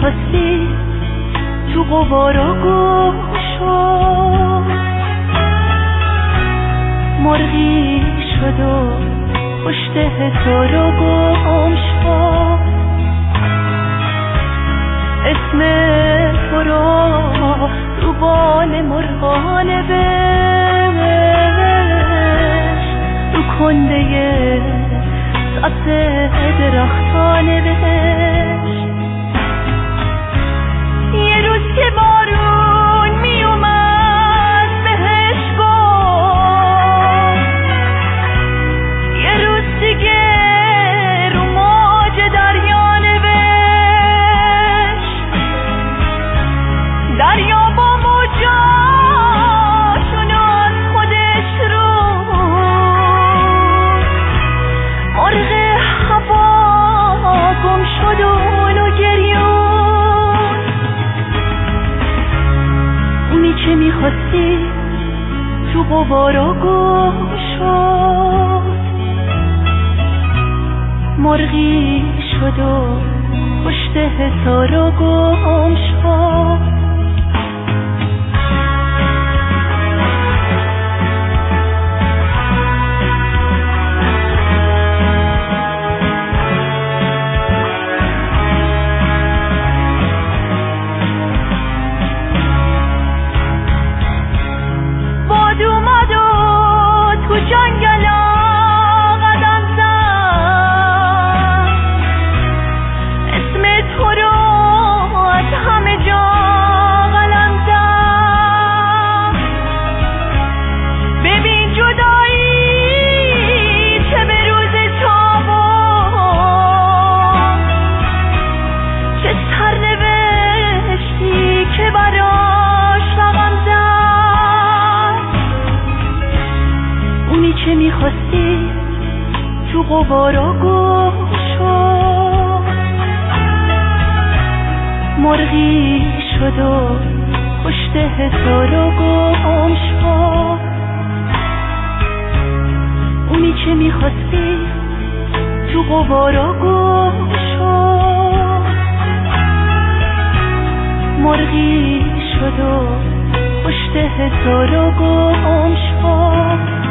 میخواستی تو غبارا گم شد، مرغی شد و پشت تو رو گم شد. اسم تو رو رو بال مرغانه بهش، رو کنده سبز درختانه بهش. یه روز که بارون می اومد بهش گفت، یه روز دیگه رو موج دریا نوشت. دریا با موجاشونو از خودش رو مرغ هوا گم شد و اونو گریون. اونی که میخواستی تو غبارا گم شد، مرغی شد و پشت تو گم شد. باد اومد و تو جنگلا قدم زد، اسم تو رو از همه جا قلم زد. ببین جدایی چه به روز تابون، چه سرنوشتی که براش رقم زد. اونی که میخواستی تو غبارا گم شد، مرغی شد و پشت تو رو گم شد. اونی که میخواستی تو غبارا گم شد، مرغی شد و پشت تو رو گم شد.